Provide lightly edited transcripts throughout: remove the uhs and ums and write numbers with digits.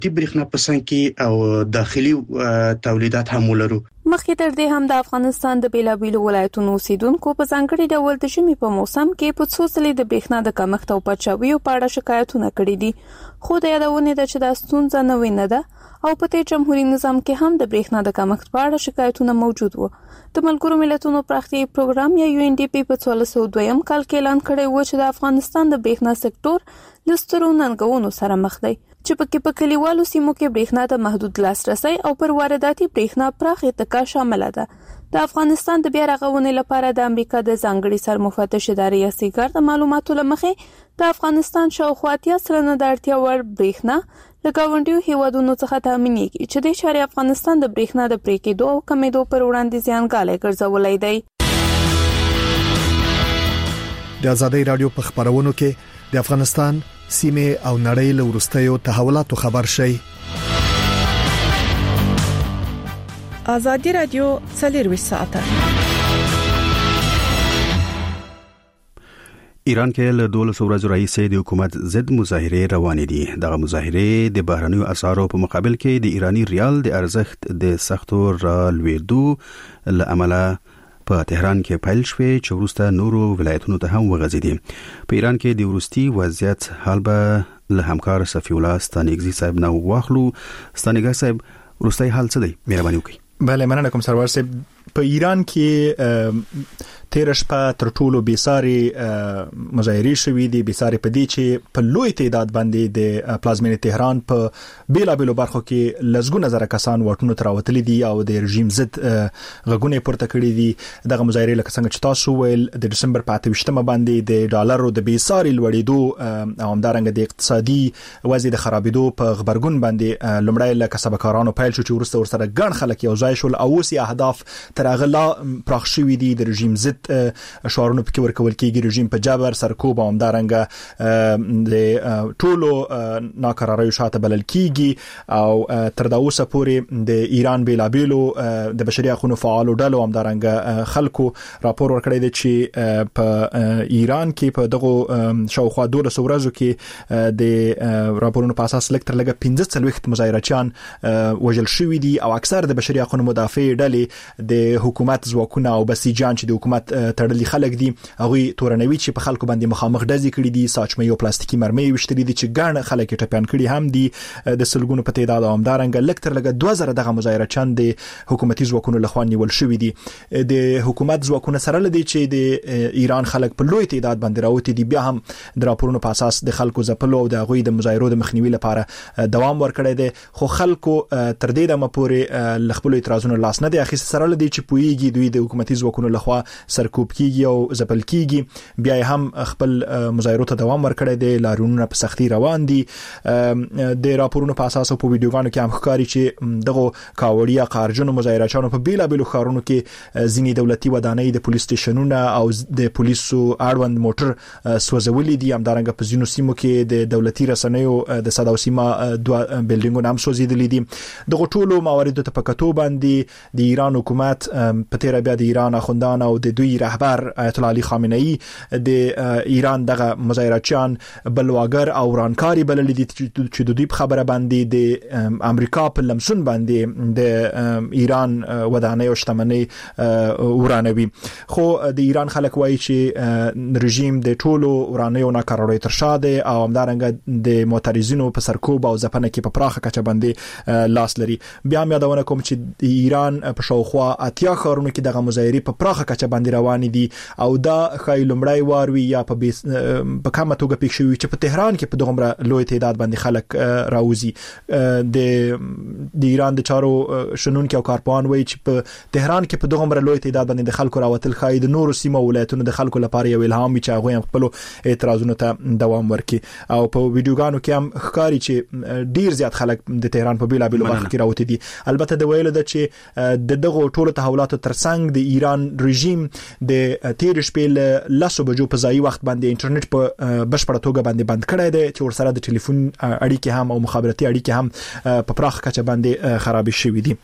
د برېښنا په څنګ کې او داخلي تولیدات هم ولرو. مخکې تر دې هم د افغانستان د بیلابیلو ولایتونو اوسیدونکو په ځانګړي ډول د ژمي په موسم کې په څو ځلې د برېښنا د کمښت او پچاویو په اړه شکایتونه کړي دي. خو د یادونه ده چې دا ستونزه نوې نه ده او په دې جمهوریت نظام کې هم د برېښنا د کمښت په اړه شکایتونه موجود وو. د ملګرو ملتونو پراختیایي پروګرام یا UNDP په 2002 کال کې اعلان کړی و چې د افغانستان د برېښنا سکتور له سترو ننګونو سره مخ دی چې پکې په کلیوالو سیمو کې برېښنا ته محدود لاسرسي او پر وارداتي برېښنا پراخ اتکا شامل ده. د افغانستان د بیا رغونې لپاره د امریکا د ځانګړي سرمفتش ادارې یا سیګار د معلوماتو لمخې د افغانستان شاوخوا 80% د اړتیا وړ برېښنا له ګاونډیو هیوادونو څخه تامینېږي چې د شاري افغانستان د برېښنا د پرې کېدو او کمیدو پر وړاندې زیانګالی ګرځولای دی. د ازادۍ رادیو په خبرونو کې د افغانستان سیمه او نړۍ له وروستیو تحولاتو خبر شي. ازادي رادیو 24 ساعته. ایران کې له 12 ورځې راهیسې د حکومت ضد مظاهره روانې دي. دغه مظاهره د بهرنیو اسعارو په مقابل کې د ایرانی ریال د ارزښت د سختو رالوېدو له امله په تهران کې پیل شوې چې وروسته نورو ولایتونو ته هم وغځېدي. په ایران کې د وروستي وضعیت حال به له همکار صفی الله ستانګزي صاحب نو واخلو. ستانګزي صاحب وروستي حال څه دی؟ مهرباني وکړئ. بله مننه کوم سرور صاحب. په ایران کې تیر شپه تر ټولو بیساري مظاهرې شوې دي. بیساري په دې چې په لوی تعداد باندې د پلازمینې تهران په بیلابیلو برخو کې لزګونه زره کسان واټونو ته راوتلي دي او د رژیم ضد غږونه پورته کړي دي. دغه مظاهرې لکه څنګه چې تاسو ویل د دسمبر په 28مه باندې د ډالرو د بیساري لوړېدو او همدارنګه د اقتصادي وضع د خرابېدو په خبرګون باندې لومړی له کسبکارانو پیل شو چې وروسته ورسره ګڼ خلک یو ځای شول او اوس یې اهداف تر هغه لا پراخ شوي دي. د رژیم ضد شعارونه پکې ورکول کېږي. رژیم په جبر سرکوب او همدارنګه د ټولو ناکراریو شاته بلل کېږي او تر دا اوسه پورې د ایران بیلابیلو د بشري حقوقو فعالو ډلو همدارنګه خلکو راپور ورکړی دی چې په ایران کې په دغه شاوخوا 12 ورځو کې د راپورونو په اساس لکه تر لږه 15 مظاهرچیان وژل شوي دي او اکثر د بشري حقوقو مدافع ډلې د حکومت ځواکونه او بسیجان چې د حکومت تړلي خلک دي هغه تورنوي چې په خلکو باندې مخامخ ډزې کړي دي. ساچمې او پلاستیکي مرمۍ وشتري دي چې ګڼ خلک ټپيان کړي هم دي د سلګونو په تعداد. او همدارنګه لکه لګه 2000 دغه مظاهرچیان د حکومتي ځواکونو لخوا نیول شوي دي. د حکومت ځواکونه سره لدی چې د ایران خلک په لوی تعداد باندې راوتی دي. بیا هم د راپورونو په اساس د خلکو ځپلو او د غوي د مظاهرو د مخنیوي لپاره دوام ورکړی دی. خو خلکو تر دې دمه پورې لخپل اعتراضونو لاس نه دی اخیست سره لدی چې پویږي دوی د حکومتي ځواکونو لخوا سرکوب کیږي او ځپل کیږي. بیا هم خپل مظاهرو ته دوام ورکړی دی. لاریونونه په سختي روان دي. د راپورونو په اساس او په ویډیوګانو کې هم ښکاري چې دغه کاوړیا قارجنو مظاهرچیانو په بیلابیلو ښارونو کې ځینې دولتي ودانۍ د پولیس سټیشنونه او د پولیسو اړوند موټر سوځولي دي. همدارنګه په ځینو سیمو کې د دولتي رسنیو د صدا او سیما دوه بلډینګونه هم سوځېدلي دي. دغه ټولو مواردو ته په کتو باندې د ایران حکومت په تیر بیا د ایران اخوندان او د دوی رهبر آیت الله علي خامنه‌ای د ایران دغه مظاهرچیان بلواګر او ورانکاری بلل دي چې د دوی په خبره باندې د امریکا په لمسون باندې د ایران ودانۍ او شتمنۍ ورانوي. خو د ایران خلک وایي چې رژیم د ټولو ورانۍ او ناکراریو تر شا دی او همدارنګه د معترضینو په سرکوب او ځپنه کې په پراخه کچه باندې لاس لري. بیا هم یادونه کوم چې د ایران په شاوخوا اتیا ښارونو کې دغه مظاهرې په پراخه کچه باندې روان دي او دا خای لومړی واروي یا په کومه توګه پېښ شوی چې په تهران کې په دغه لوی تعداد باندې خلک راوځي. د ایران د چارو شنونکو او کارپوهان وایي چې په تهران کې په دغه لوی تعداد باندې د خلکو راوتل خای د نورو سیمو ولایتونو د خلکو لپاره یو الهام وي چې هغه خپل اعتراضونو ته دوام ورکړي. او په ویډیوګانو کې هم ښکاري چې ډیر زیات خلک د تهران په بیلابیلو برخو کې راوتي دي. البته د ویلو د چې دغه ټولو تحولاتو ترڅنګ د ایران رژیم د تیر شپې له 10 بجو په ځای وخت باندې انټرنیټ په بشپړه توګه باندې بند کړی دی چې ورسره د ټلیفون اړیکې هم او مخابراتي اړیکې هم په پراخ کچه باندې خراب شوي دي.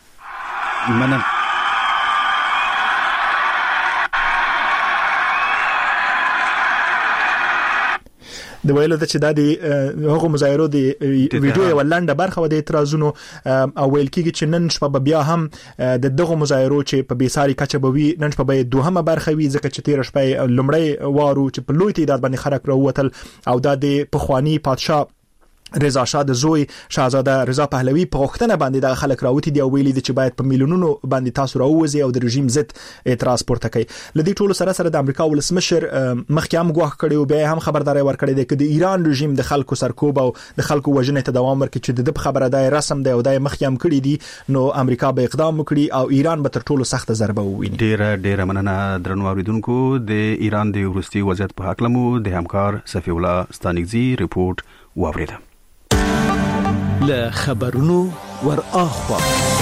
د ویلو چې د هغه مظاهرو د ویډیو یو لنډه برخه و د اعتراضونو او ویل کېږي چې نن شپه بیا هم د دغه مظاهرو چې په بیساري کچه به وي نن شپه به دوهمه برخه وي ځکه چې تیر شپه لومړی وارو چې په لوی تعداد باندې خلک راووتل او د پخوانی پادشاه رضا شاه د زوی شاهزاده رضا پهلوي په غوښتنه باندې د خلک راوتی دی او ویلي دي چې باید په میلیونونو باندې تاسو راووځي او د رژیم ضد اعتراض پورته کوي لدی ټولو سره د امریکا ولسمشر مخکې هم غواخ کړي او بیا هم خبرداري ورکړي دی چې د ایران رژیم د خلکو سرکوب او د خلکو وژنې ته دوام ورکړي چې د خبره ده رسم دی او د مخکې هم کړي دي نو امریکا به اقدام وکړي او ایران به تر ټولو سخت ضربه وویني. ډیره مننه درنو اوریدونکو. د ایران د وروستي وضعیت په حق لمو د همکار صفی الله ستانګزی ریپورت واوریده. له خبرونو ور اخوا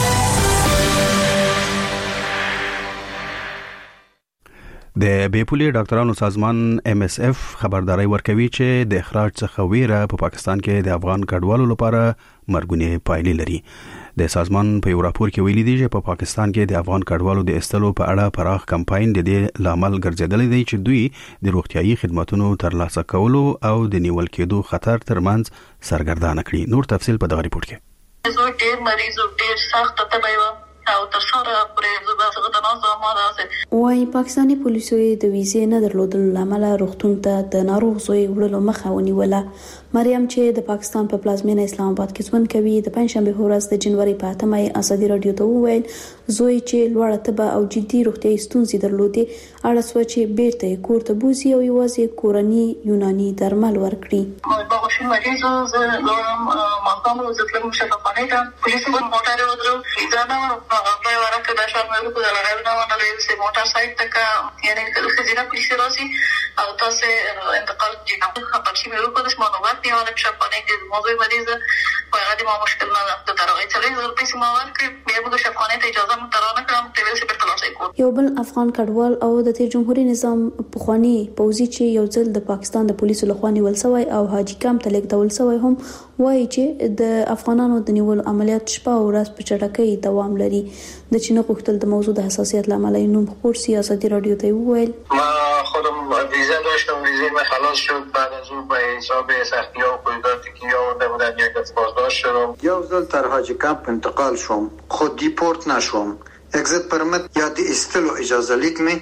د بیپولي ډاکټرانو سازمان MSF خبرداري ورکوي چې د اخراج څخه ویره په پاکستان کې د افغان کډوالو لپاره مرګونی پایلې لري. د سازمان په یو راپور کې ویلي دی چې په پاکستان کې د افغان کډوالو د استلو په اړه پراخ کمپاین د دې لامل ګرځیدل دی چې دوی د روغتيایي خدماتو ترلاسه کولو او د نیول کېدو خطر ترمنځ سرګردانه کړي. نور تفصيل په دغه ریپورت کې. زه ډېر مریض او ډېر سخت تبه یم او تر څوره پرې زه د نازو ماده وايي پاکستاني پولیسو د ویزې نه درلودل لامل روغتون ته د ناروغ زوی وړلو مخه ونیوله. مریم چې د پاکستان په پلازمینه اسلام آباد کې ژوند کوي د پنځشنبه ورځ د جنوري په 8مه ازادي رادیو ته وویل زوی چې لوړه تبه او جدي روغتيایي ستونزې درلودې اړه سوچ بیرته کور ته بوزي او یوازې کورني یوناني درمل ورکړي. ما غوښتل مریض زه لورم ماقام زکلم شفاخانه ته پولیس په موټر ودرو ځانه په ورکه د شرم ورکو د لړاو نه ونه لري موټر سایت تک یعنی خزینه پولیس راسي او تاسو انتقال دي خبر شي ورکو د معلومات دی او شفاخانه کې موضوع مریض په هغه ما مشکل نه د ترغه چلې زر پیسې ما ورکړ بیا موږ شفاخانه ته اجازه مترانه کړم ته ویل چې په تلاشي کو. یو بل افغان کډوال او د جمهوریت نظام پخوانی پوځي چې یو ځل د پاکستان د پولیسو لخوا نیول شوی او حاجی کام ته لیږدول شوی هم وایي چې د افغانانو د نیول عملیات شپه او ورځ په چټکۍ دوام لري. د چین غوښتل د موضوع د حساسیت لامل نوم خبر سیاستي رادیو ته وویل ما خودم ویزا داشتم ویزای من خلاص شد بعد از اون به حساب سختی‌ها و قیوداتی که یاونده بودن یک دفعه بازداشت شدم. یو ځل تر حاجی کمپ انتقال شوم خود دیپورت نشوم. اگزیت پرمت یا د استلو اجازه لیک می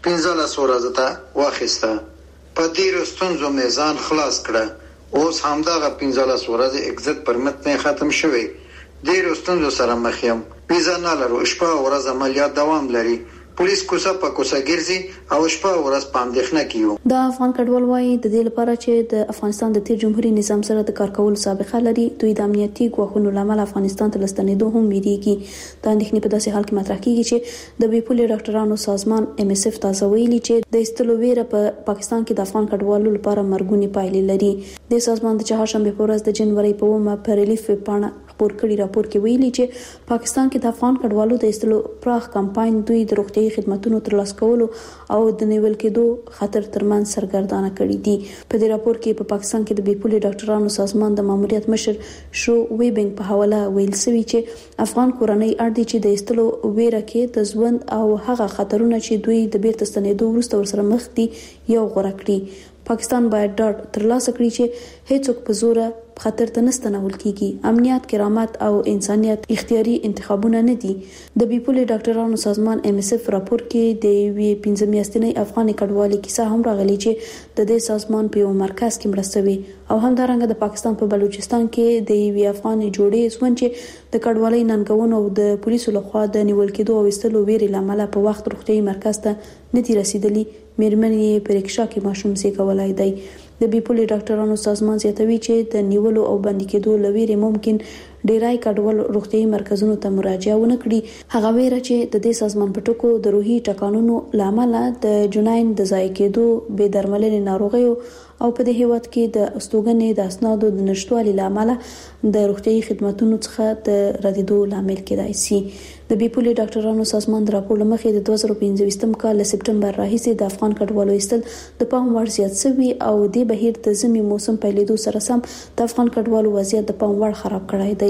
15 ورځې ته واخیسته. په دې ستونزو میزان خلاص کړه. اوس همدغه 15 ورځې اگزیت پرمت نه ختم شوی. ډېر ستونزو سره مخ یم. ویزا نه لرو شپه ورځ عملیات دوام لري. پولیس کوڅه په کوڅه ګرځي او شپه ورځ په اندېښنه کې یو. د افغان کډوال وايي د دې لپاره چې د افغانستان د تیر جمهوریت نظام سره د کار کولو سابقه لري دوی د امنیتي ګواښونو لامل افغانستان ته لستنېدو هم ویریږي. د اندېښنې په داسې حال کې مطرح کیږي چې د بیپولي ډاکټرانو سازمان MSF تازه ویلي چې د استلو ویره په پاکستان کې د افغان کډوالو لپاره مرګونی پایلې لري. د سازمان د چهارشنبه په ورځ د جنوري په 1 په ریلیف پاڼه خبر کړي راپور کې ویلي چې پاکستان کې د افغان کډوالو د استلو پراخ کمپاین دوی د روغتيایي خدماتو ترلاسه کولو او د نیول کېدو خطر ترمنځ سرګردانه کړي دي. په دې راپور کې په پاکستان کې د بیپولي ډاکټرانو سازمان د ماموریت مشر شو ویبنګ په حواله ویل شوی چې افغان کورنۍ اړ دي چې د استلو ویره کې د ژوند او هغه خطرونه چې دوی د بیرته ستنېدو وروسته ورسره مخ دي یو غوړه کړي. پاکستان باید ډاډ ترلاسه کړي چې هیڅوک په زور خطر ته نستنول کیږي. امنیت، کرامت او انسانيت اختیاري انتخابونه نه دي. د بیپولي ډاکټرانو سازمان MSF راپور کې د وی 15 میاشتنۍ افغاني کډوالۍ کیسه هم راغلي چې د دې سازمان په یو مرکز کې مرستوي او همدارنګه د پاکستان په بلوچستان کې د وی افغاني جوړې ژوند چې د کډوالۍ ننګونو او د پولیسو لخوا د نیول کېدو او استلو ویري لامل په وخت روغتيایي مرکز ته نه دي رسیدلي. مېرمنې په رکشا کې ماشوم سي کولای دی. د بیپولي ډاکټرانو سازمان زیاتوي چې د نیولو او بندي کېدو لویري ممکن ډیرای کډوال روغتيایي مرکزونو ته مراجعه ونه کړي. هغه ویره چې د دې سازمان په ټکو د روحي ټکانونو لامل د جناین د ځای کېدو بې درملنې ناروغیو او په دې هیواد کې د استوګنې د اسنادو د نشټوالي لامل د روغتيایي خدماتو څخه د ردیدو لامل کېدای شي. د بیپولي ډاکټرانو سازمان د راپور لمخې د 2015 کال سپټمبر راهیسې د افغان کډوالو ایستل د پام وړ زیات شوی او د بهیر د زمي موسم پیلېدو سره سم د افغان کډوالو وضعیت د پام وړ خراب کړای دی.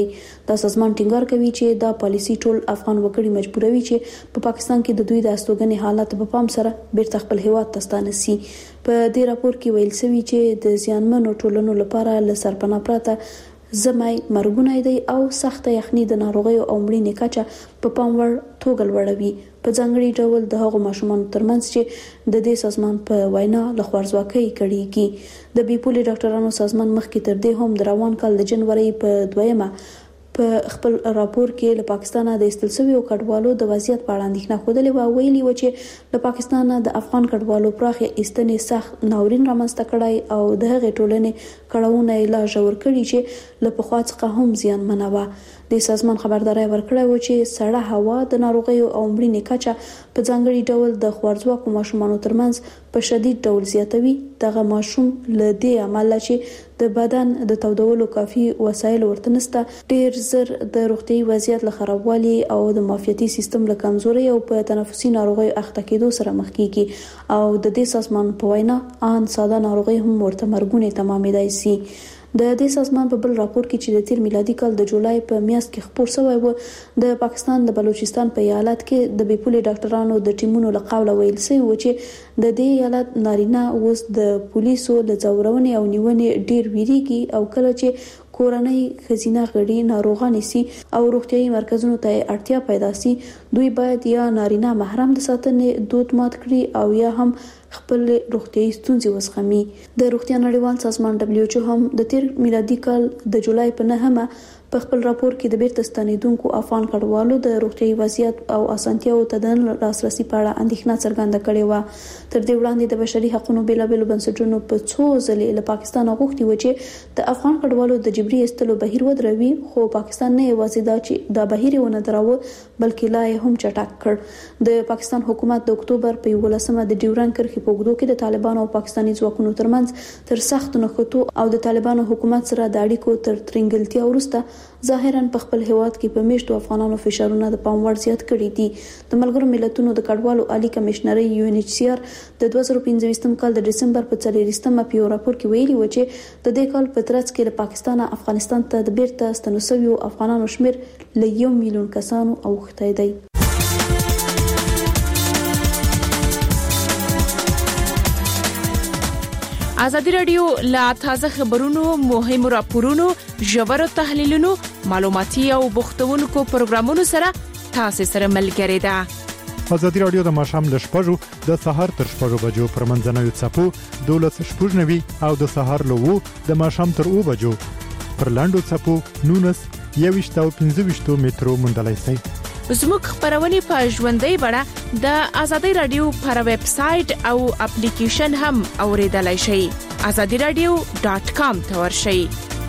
دا سازمان ټینګار کوي چې دا پالیسي ټول افغان وګړي مجبوروي چې په پاکستان کې د دوی د استوګنې حالت په پام سره بیرته خپل هیواد ته ستانه سي. په دې راپور کې ویل شوی چې د زیانمنو ټولنو لپاره له سرپناه پرته زمای مرګونه دی او سخت یخني د ناروغیو او مړینې کچه په پام وړ توګه لوړوي. په ځانګړي ډول د هغو ماشومانو ترمنځ چې د دې سازمان په وینا له خوارځواکۍ کړيږي. د بیپولي ډاکټرانو سازمان مخکې تر دې هم د روان کال د جنوري په 2 په خپل راپور کې له پاکستانه د استل شویو کډوالو د وضعیت په اړه اندېښنه خوده و ویلي و چې له پاکستانه د افغان کډوالو پراخه ایستنې سخت ناورین رامنځته کړای او د هغې ټولنې کړهونه لا ژور کړي چې له پخوا څخه هم زیانمنه وه. د سازمان خبرداري ورکړه و چې سړه هوا د ناروغیو او مړینې کچه په ځانګړي ډول د خوارځواکو ماشومانو ترمنځ په شدید ډول زیاتوي. دغه ماشوم له دې عمله چې د بدن د تودولو کافي وسایل ورته نشته ډیر زر د روغتي وضعیت له خرابوالي او د معافیتي سیستم له کمزوري او په تنفسي ناروغیو اخته کېدو سره مخ کیږي او د دې سازمان په وینا ان ساده ناروغي هم ورته مرګونه تمامېدای شي. د دې سازمان په بل راپور کې چې د تیر میلادي کال د جولای په میاشت کې خبر شوی و د پاکستان د بلوچستان په ایالت کې د بیپولي ډاکټرانو د ټیمونو له قوله ویل شوی و چې د دې ایالت نارینه اوس د پولیسو له ځورونې او نیونې ډیر ویریږي او کله چې کورنۍ خزینه غړي ناروغان سي او روغتيایي مرکزونو ته اړتیا پیدا سي دوی باید یا نارینه محرم د ساتنې دود مات کړي او یا هم خپل روغتيایي ستونزې وسخمي. د روغتیا نړیوال سازمان WHO هم د تیر میلادي کال د جولای په 9 په خپل راپور کې د بیرته ستنیدونکو افغان کډوالو د روغتيایي وضعیت او اسانتیاو ته د لاسرسي په اړه اندېښنه څرګنده کړې و. تر دې وړاندې د بشري حقوقو بیلابېلو بنسټونو په څو ځلې له پاکستان غوښتي و چې د افغان کډوالو د جبري ایستلو بهیر ودروي خو پاکستان نه یوازې دا چې دا بهیر ونه دراوه بلکې لا هم چټک کړ. د پاکستان حکومت د اکتوبر په 11 د ډیورند کرښې په اوږدو کې د طالبانو او پاکستاني ځواکونو ترمنځ تر سخت نښتو او د طالبانو حکومت سره د اړیکو تر ترنګلتیا وروسته ظاهرا په خپل هیواد کې په میشتو افغانانو فشارونه د پام وړ زیات کړي دي. د ملګرو ملتونو د کډوالو عالی کمشنري UNHCR د 2015 کال د دسمبر په 4 په یو راپور کې ویلي و چې د دې کال په ترڅ کې له پاکستانه افغانستان ته د بیرته ستنوسویو افغانانو شمیر له 1 میلیون کسانو اوښتی دی. ازادي رادیو لا تازه خبرونو مهمو راپورونو ژور تحلیلونو معلوماتي او بوختونکو پروګرامونو سره تاسو سره ملګری ده. ازادي رادیو د ماشام ل شپږو د سهار تر 6 بجو پر منځنوي چپو 12:00 او د سهار له 2 د ماشام تر 2 بجو پر لاندو چپو 19 او 15 مترو مندلای سي. زموږ خبرونه په ژوندۍ بڼه د ازادي رادیو پر ویب سټ او اپلیکیشن هم اوریدلای شئ. azadiradio.com ته ورشئ.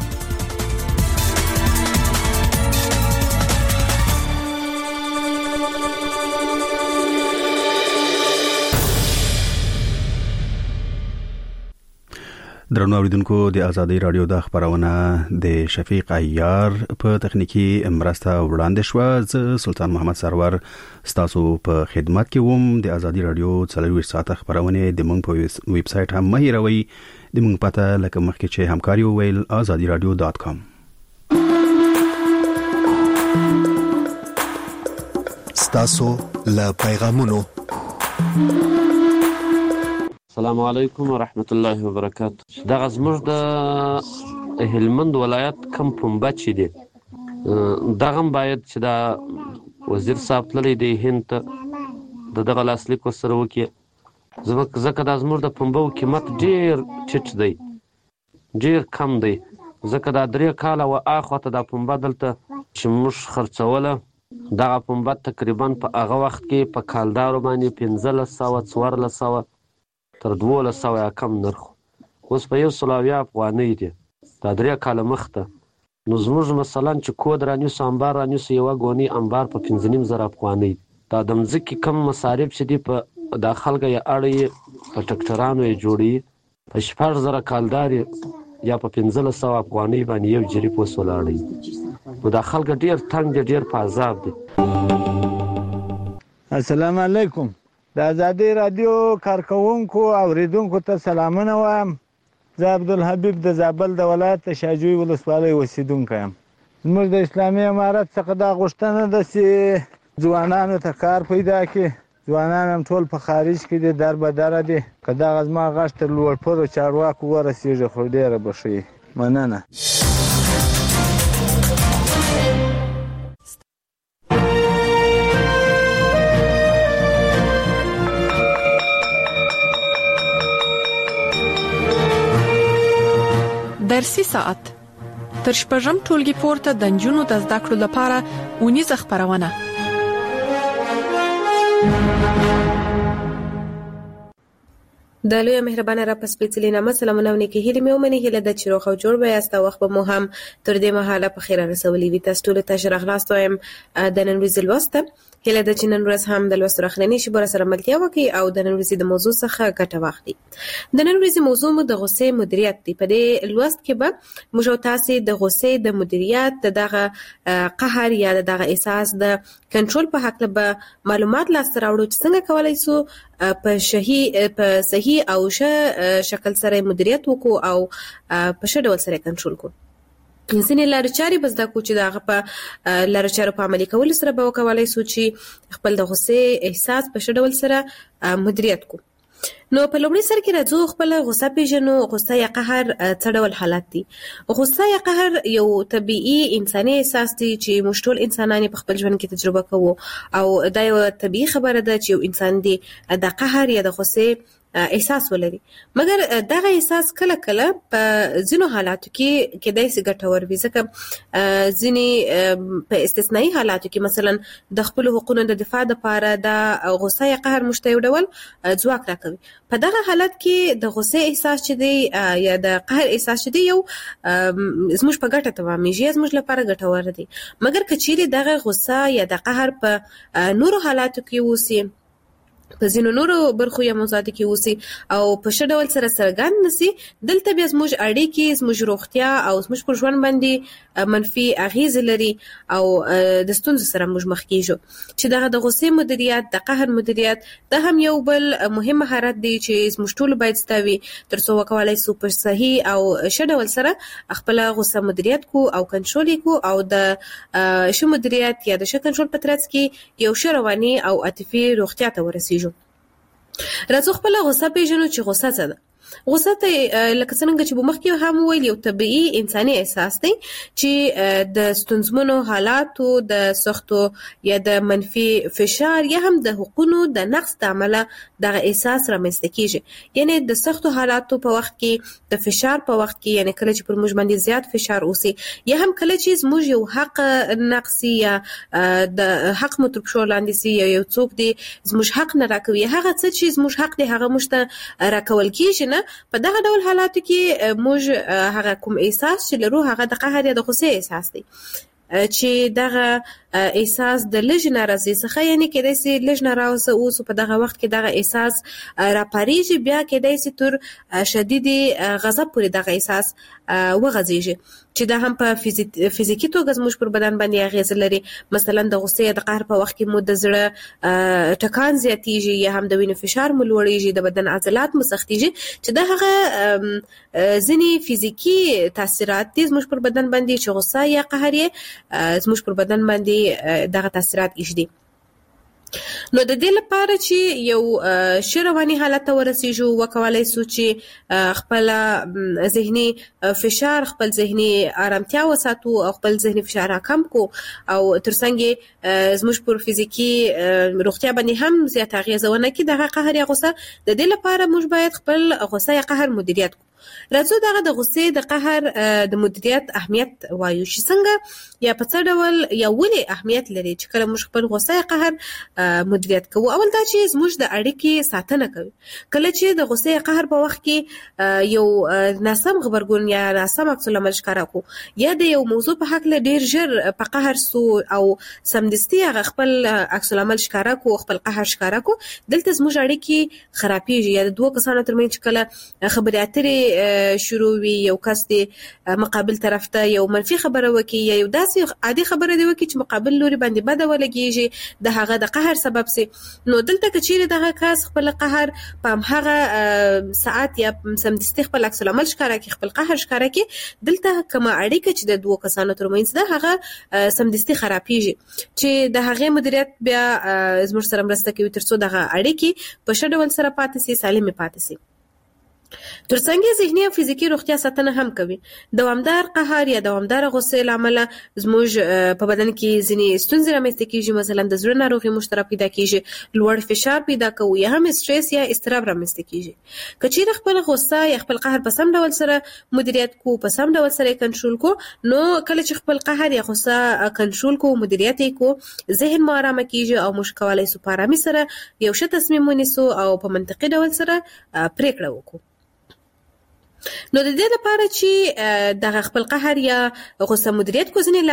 درنو اوریدونکو د ازادي رادیو د خبرونه د شفیق عیار په تخنیکی مرسته وړاندې شو. زه سلطان محمد سرور ستاسو په خدمت کې ووم. د ازادي رادیو 24 ساعته خبرونه د مونږ په ویب سټ هم مهیروي. د مونږ پته لکه مخکې چې همکاري وویل azadiradio.com. ستاسو له پیغامونو. السلام علیکم ورحمت الله وبرکاته. دا زموږ د هلمند ولایت کم پنبه چې دی دغه باید چې دا وزیر صاحب تللی دی هند ته دغه لاسلیک سره وکړي ځکه دا زموږ د پنبو قیمت ډیر ټیټ دی ډیر کم دی ځکه دا 3 کاله و اخوته د پنبه دلته چې موږ خرڅوله دغه پنبه تقریبا په هغه وخت کې په کالدارو باندې 1500 تر 1200 یا کم نرخ اوس په 100 افغانۍ دي دا 3 کاله مخته. نو زموږ مثلا چې کود رانیوس انبار رانیوس یو غونی انبار په 15,000 افغانۍ. دا د مځکې کم مصارف چې دی په د خلکو یې اړې په ټکټرانو یې جوړي په 4,000 کالدار یا په 1500 افغانۍ باندې یو جریب وسولاړي. نو دا خلک ډیر تنگ ډیر په عذاب دي. السلام علیکم. د ازادي رادیو کارکونکو او اوریدونکو ته سلامونه وایم. زه عبدالحبیب د زابل د ولایت شاجوی ولسوالۍ اوسیدونکی یم. زموږ د اسلامي امارت څخه دا غوښتنه ده چې ځوانانو ته کار پیدا کړي. ځوانان هم ټول په خارج کې دي، در به دره دي. که دغه زما غږ تر لوړپوړو چارواکو ورسېږي خو ډېره به ښه وي. مننه. درسي ساعت تر شپږم ټولګي پورته د نجونو د زده کړو لپاره اونیزه خبرونه. د لوی مهربانه را پس پیڅلې نامه سلامونه ونکي هلي مې ومني هله د چیرو خو جوړ به یاستا وخت به مو هم تر دې مهاله په خیره رسولې وي. تاسو ټول ته شرح لاستو يم د نن ورځې لوسته هله د جنن ورځ هم د لوستو راخلنې شي بر سره ملتیا وکي او د نن ورځې د موضوع څخه ګټه واخلي. د نن ورځې موضوع مو د غصې مدیریت دی. په دې لوست کې به موږ تاسو د غصې د مدیریت دغه قهر یا دغه احساس د کنټرول په حق له معلومات لاسته راوړو چې څنګه کولای شو په صحیح او ښه شکل سره مدیریت وکړو او په ښه ډول سره کنټرول وکړو. ځینې لارې چارې بس دا کو چې دا په لارې چارو په عملي کول سره به وکولای شو چې خپل د غصې احساس په ښه ډول سره مدیریت کو. نو په لومړي سر کې راځو خپل غصه پیژنو. غصه یا قهر څه ډول حالت دي؟ غصه یا قهر یو طبيعي انساني احساس دی چې موږ ټول انسانان په خپل ژوند کې تجربه کوو او دا یو طبيعي خبره ده چې یو انسان دی د قهر یا د غصې احساس ولري. مګر دغه احساس کله کله په ځینو حالاتو کې کېدای شي ګټور وي، ځکه ځینې په استثنایی حالاتو کې مثلا د خپل حقوقو د دفاع لپاره د غصه یا قهر مشته یو ډول ځواک راکوي. په دغه حالت کې د غصه احساس چې دی یا د قهر احساس چې دی یو زموږ په ګټه تمامېږي، زموږ لپاره ګټور دی. مګر کچېرې دغه غصه یا د قهر په نورو حالاتو کې وسی، په ځینو نورو برخو یا موضوعاتو کې اوسي او په ښه ډول سره څرګند نشي، دلته بیا زموږ اړیکې، زموږ روغتیا او زموږ پر ژوند باندې منفي اغیز لري او د ستونزو سره موږ مخ کیږو. چې دغه د غصې مدیریت، د قهر مدیریت دا هم یو بل مهم مهارت دی چې زموږ ټول باید ستوي ترڅو وکولای شو په صحیح او ښه ډول سره خپل غصه مدیریت کو او کنټرول کو او د ښه مدیریت یا د ښه کنټرول په ترڅ کې یو ښه رواني او عاطفي روغتیا ته ورسیږو. راځو خپل غصه پیژنو چې غصه څه ده. غصه ته لکه څنګه چې مخکې هم ویل یو طبيعي انساني احساس دی چې د ستونزمنو حالاتو، د سختو یا د منفي فشار یا هم د حقوقو د نقص د عمله دغه احساس رامنځته کیږي. یعنی د سختو حالاتو په وخت کې، د فشار په وخت کې، یعنی کله چې پر موږ باندې زیات فشار اوسي یا هم کله چې موږ یو حق نقصي یا د حق متربشو لاندې سي یا یو څوک دی زموږ حق نه راکوي، هغه څه چې زموږ حق دی هغه موږ ته راکول کیږي نه. په دغه ډول حالاتو کې موږ هغه کوم احساس چې لرو هغه د قهر یا د غصې احساس دی چې دغه احساس د لږ ناراضي څخه، یعنی کېدای شي لږ ناراضه اوس په دغه وخت کې دغه احساس راپاریږي، بیا کېدای شي تر شدید غضب پورې دغه احساس وغځيږي چې دا هم په فزیکی توګه زموږ پر بدن باندې اغیز لري. مثلا د غصې د قهر په وخت کې مو د زړه ټکان زیاتیږي یا هم د وینې فشار مو لوړیږي، د بدن عضلات مو سختیږي چې دا هغه ځینی فزیکی تاثیرات دي زموږ پر بدن باندې چې غصه یا قهر یې زموږ پر بدن باندې دغه تاثیرات ایجدي. نو د دې لپاره چې یو شرواني حالت ته ورسیږو وکولای شو چې خپل ذهني فشار، خپل ذهني آرامتیا وساتو او خپل ذهني فشار کم کو او ترڅنګ زموږ پر فزیکی روغتیا باندې هم زیات اغیزه ونه کړي. دغه قهر یا غصه د دې لپاره موږ باید خپل غصه یا قهر مدیریت کو. راځو دغه د غصې د قهر د مدیریت اهمیت وایو چې څنګه یا په څه ډول یا ولې اهمیت لري چې کله موږ خپل غصه یا قهر مدیریت کوو. اول دا چې موږ د اړیکې ساتنه کوي. کله چې د غصې یا قهر په وخت کې یو ناسم خبرګون یا ناسم عکس العمل ښکارا کو یا د یو موضوع په حق له ډیر ژر په قهر سو او سمدستي هغه خپل عکس العمل ښکارا کو، خپل قهر ښکارا کو، دلته زموږ اړیکې خرابېږي. یا د دوه کسانو ترمنځ کله خبرې اترې دې شروع وي یو کس دې مقابل طرف ته یو منفي خبره وکي یا یو داسې عادي خبره دی وکي چې مقابل لوري باندې بده ولګيږي د هغه د قهر سبب سي نو دلته کچېره دغه کس خپل قهر په هغه ساعت یا سمدستي خپل عکس العمل ښکارا کوي خپل قهر ښکارا کوي دلته کومه اړیکه چې د دوه کسانو ترمنځ ده هغه سمدستي خرابېږي چې د هغه مدیریت بیا زموږ سره مرسته کوي ترڅو دغه اړیکې په ښه ډول سره پاتې سي سالمه پاتې سي ترڅنګ ذهني او فزیکی روغتیا ساتنه هم کوي دوامدار قهر یا دوامدار غصه لامل زموږ په بدن کې ځینې ستونزې رامنځته کیږي مثلا د زړه ناروغي مشترک پیدا کیږي لوړ فشار پیدا کوي یا هم استرس یا اضطراب رامنځته کیږي کچېر خپل غصه یا خپل قهر په سم ډول سره مدیریت کو په سم ډول سره کنټرول کو نو کله چې خپل قهر یا غصه کنټرول کو مدیریت کو ذهن مو آرام کیږي او مشکوالای سو په آرامي سره یو ښه تصمیم ونیسو او په منطقي ډول سره پریکړه وکړو نو د دې لپاره چې د خپل قهر یا غصه مدیریت کو ځینې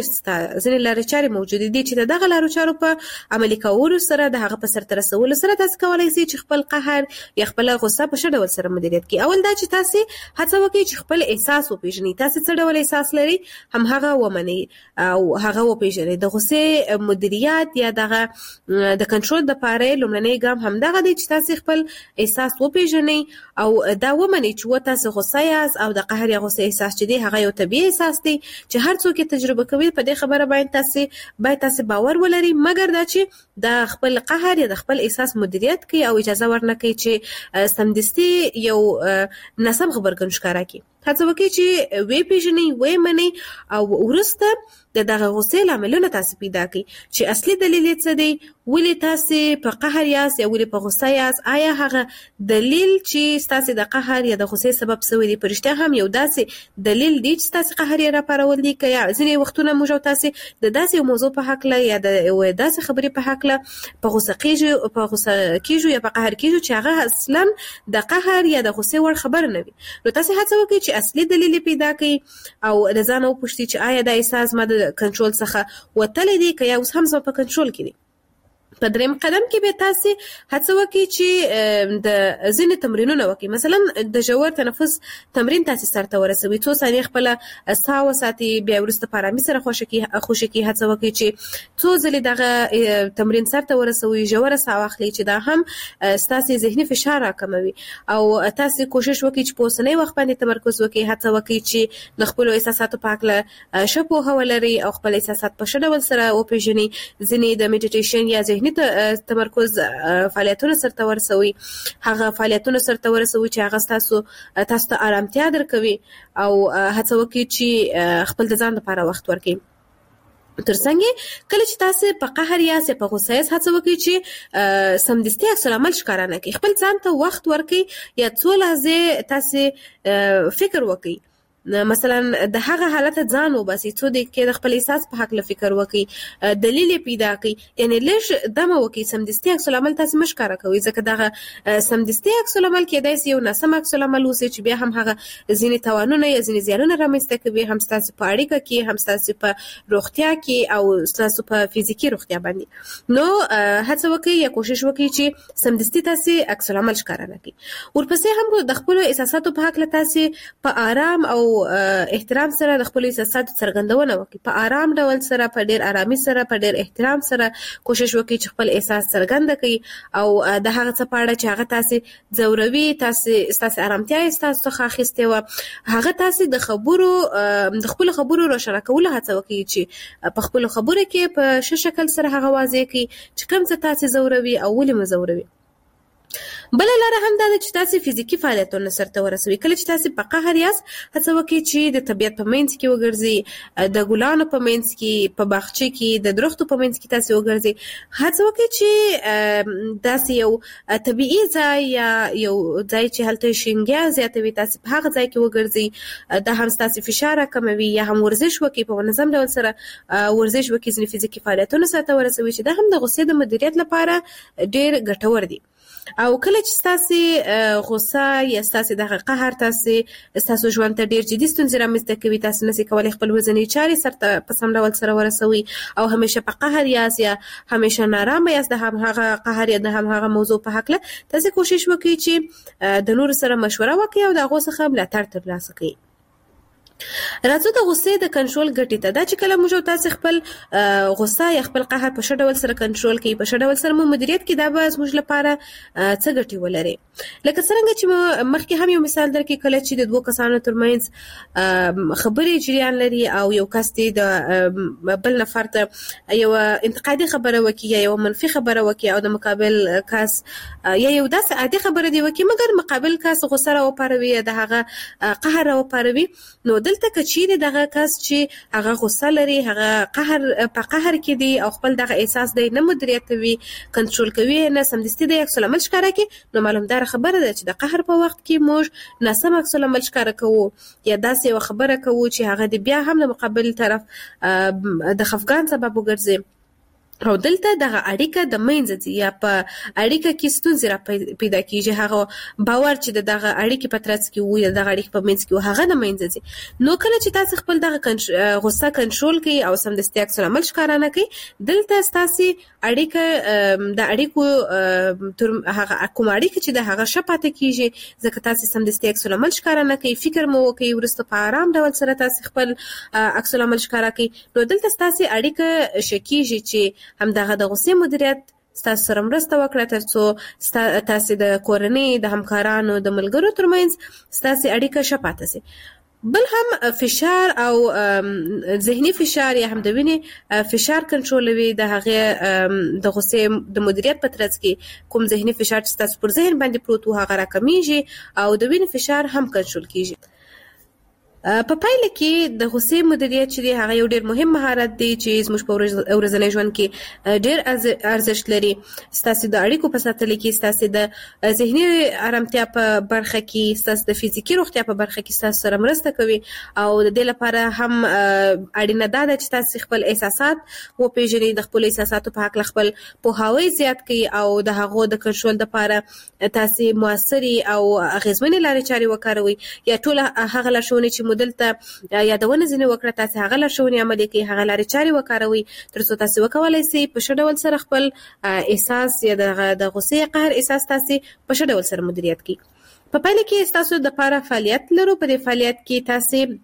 لارې چارې موجود دي چې دغه لارو چارو په عملي کولو سره د هغه په سرته رسولو سره تاسو کولای شئ چې خپل قهر یا خپل غصه په ښه ډول سره مدیریت کړئ اول دا چې تاسو هڅه وکړئ چې خپل احساس وپیژنئ تاسو څه ډول احساس لرئ هم هغه ومنئ او هغه وپیژنئ د غصه مدیریت یا دغه د کنټرول لپاره لومړنی ګام هم دغه دی چې تاسو خپل احساس وپیژنئ او دا ومنئ چې تاسو غصه یاست او د قهر یا غصه احساس چې دی هغه یو طبيعي احساس دی چې هر څوک تجربه کوي په دې خبره باید تاسو باور ولرئ مګر دا چې د خپل قهر یا د خپل احساس مدیریت کوي او اجازه ورنکړي چې سمدستي یو ناسم خبرګون ښکارا کوي هڅه وکړئ چې وی پیژنئ وی منئ او ورسته دغه غصې لاملونه تاسو پیدا کړئ چې اصلي دلیل یې څه دی ولې تاسو په قهر یاست یا ولې په غصه یاست آیا هغه دلیل چې تاسو د قهر یا د غصې سبب سوی دی پرشته هم یو داسې دلیل دی چې تاسو قهر یې راپارول دي که یا ځینې وختونه موږ تاسو د داسې موضوع په حق له یا د داسې خبرې په حق له په غصه کېږو یا په قهر کېږو چې هغه اصلا د قهر یا د غصې وړ خبر نه وي نو تاسو هڅه وکړئ چې اصلي دلیل پیدا کړئ او د ځان وپوښتئ چې آیا د احساس ما د کنټرول څخه وتلې دي که یا اوس هم په کنټرول کې دي په دریم قدم کې به تاسو هڅه وکړئ چې د ځینې تمرینونه وکړئ مثلا د ژور تنفس تمرین تاسو سره ورسوي څو ثانیې خپل ساه وساتئ بیا وروسته په آرامۍ سره خوشی کې هڅه وکړئ چې څو ځلې دغه تمرین سره ورسوي ژور ساه واخلئ چې دا هم تاسو ذهني فشار راکموي او تاسو کوشش وکړئ چې په اوسنۍ وخت باندې تمرکز وکړئ هڅه وکړئ چې د خپل احساساتو په اړه ښه پوهه ولرئ او خپل احساسات په ښه ډول سره وپیژنئ ځینې د میډیټیشن یا ذهني تمرکز فعالیتونه سره ورسوي هغه فعالیتونه سره ورسوي چې هغه تاسو ته آرامتیا درکوي او هڅه وکړئ چې خپل د ځان لپاره وخت ورکړئ ترڅنګ کله چې تاسو په قهر یا په غصه هڅه وکړئ چې سمدستي عکس العمل ښکارا نه کړئ خپل ځان ته وخت ورکړئ یا څو لحظې تاسو فکر وکړئ مثلا د هغه حالت ځان وباسي څو د خپل احساس په حق له فکر وکړي دلیل پیدا کړي یعنی لږ دمه وکړي سمدستي عکس العمل تاسو مشکاره کوي ځکه دغه سمدستي عکس العمل کېدای شي یو ناسم عکس العمل وسی چې بیا هم هغه ځینې توانونه یا ځینې زیانونه رامنځته کوي هم تاسو په اړیکه کې هم تاسو په روغتیا کې او تاسو په فزیکی روغتیا باندې نو هڅه وکړئ یا کوشش وکړئ چې سمدستي تاسو عکس العمل ښکاره نه کړئ ورپسې هم د خپل احساساتو په حق له تاسو په آرام او احترام سره د خپل احساساتو څرګندونه وکړي په آرام ډول سره په ډیر آرامي سره په ډیر احترام سره کوشش وکړي چې خپل احساس څرګند کړي او د هغه څه په اړه چې هغه تاسو ځوروي تاسو آرامتیا تاسو څخه اخیسته و هغه تاسو د خپل خبرو روښانه کول هڅه وکړي چې په خپل خبرو کې په ښه شکل سره هغه واضح کړي چې کوم څه تاسو ځوروي او ولې مزوروي بل لاره هم دا چې تاسو فزیکی فعالیتونه سره ورسوي کله چې تاسو په قهر یاست هڅه وکړئ چې د طبیعت په منځ کې وګرځئ د ګلانو په منځ کې په باغچه کې د درختو په منځ کې تاسو وګرځئ هڅه وکړئ چې تاسو یو طبیعي ځای یا یو ځای چې هلته شینګیا زیاتوي تاسو په هغه ځای کې وګرځئ دا هم تاسو فشار کموي یا هم ورزش وکړئ په منظم ډول سره ورزش وکړئ ځینې فزیکی فعالیتونه سره ورسوي چې دا هم د غصې د مدیریت لپاره ډېر ګټور دي او کله چې تاسو غوسه یا تاسو د قهر تاسو ژوند ته ډیر جدي ستونزې رامنځته کوي، تاسو نشئ کولای خپل ورځنی چارې سره په سم ډول سره ورسوي او همیشه په قهر یاست یا همیشه نارامه یاست د هغه قهر یا د هغه موضوع په حق له تاسو کوشش وکړئ چې د نور سره مشوره وکړئ او د غوسه څخه ملاتړ ترلاسه کړئ. راځو د غوسې د کنټرول ګټې ته. دا چې کله موږ تاسو خپل غوسه یا خپل قهر په ښه ډول سره کنټرول کړئ، په ښه ډول سره مدیریت کړئ، دا به زموږ لپاره څه ګټې ولري. لکه څنګه چې مخکې هم یو مثال درکړم، کله چې د دوه کسانو ترمنځ خبرې جریان لري او یو کس د بل نفر ته یو انتقادي خبره وکړي یا یو منفي خبره وکړي او د مقابل کس یا یو داسې عادي خبره دی وکړي مګر مقابل کس غوسه راوپاروي یا د هغه قهر راوپاروي، نو دلته کچېره دغه کس چې هغه غوسه لري، هغه قهر په قهر کې دی او خپل دغه احساس دی نه مدیریت کوي، کنټرول کوي، نه سمدستي د عکس العمل ښکاره کوي، نو معلومدار خبره ده چې د قهر په وخت کې موږ ناسم عکس العمل ښکاره کوو یا داسې یو خبره کوو چې هغه د بیا هم د مقابل طرف د خفګان سبب وګرځي او دلته دغه اړیکه د منځ ځي یا په اړیکه کې ستونزې را پیدا کیږي، هغه باور چې دغه اړیکې په ترڅ کې وي دغه اړیکې په منځ کې وي هغه د منځ ځي. نو کله چې تاسو خپل دغه غوسه کنټرول کړئ او سمدستي عکس العمل ښکاره نه کړئ، دلته تاسو اړیکه د اړیکو تر هغه کوم اړیکه چې د هغه شپاته کیږي ځکه تاسو سمدستي عکس العمل ښکاره نه کړئ، فکر مو وکړئ، ورسته په آرام ډول سره تاسو خپل عکس العمل ښکاره کړئ، نو دلته تاسو اړیکه شکیږي چې هم دغه د غوسې مدیریت ستاسو سره مرسته وکړه ترڅو تاسو د کورنۍ د همکارانو د ملګرو ترمنځ ستاسو اړیکه شپاته سي. بل هم فشار او ذهني فشار یا هم د وینې فشار کنټرولوي، د هغه د غوسې د مدیریت په ترڅ کې کوم ذهني فشار چې تاسو پر ذهن باندې پروت وو هغه راکمیږي او د وینې فشار هم کنټرول کیږي. په پایله کې د غوسې مدیریت چې دی هغه یو ډیر مهم مهارت دی چې زموږ په ورځني ژوند کې ډیر ارزښت لري. ستاسو د اړیکو په ساتلو کې، ستاسو د ذهني آرامتیا په برخه کې، ستاسو د فزیکي روغتیا په برخه کې ستاسو سره مرسته کوي او د دې لپاره هم اړینه ده چې تاسو خپل احساسات وپېژنئ، د خپل احساساتو په حق خپل پوهاوی زیات کړئ او د هغو د کنټرول لپاره تاسو موثري او اغیزمنې لارې چارې وکاروئ یا ټول هغه لارښوونې چې مدلته یادونه ځنه وکړه تاسو هغه لارښوونې عملي کړئ، هغه لارې چارې وکاروئ ترڅو تاسو وکولای شئ په ښه ډول سره خپل احساس یا د غوسې قهر احساس تاسو په ښه ډول سره مدیریت کړئ. په پایله کې تاسو د لپاره فعالیت لرو. په دې فعالیت کې تاسو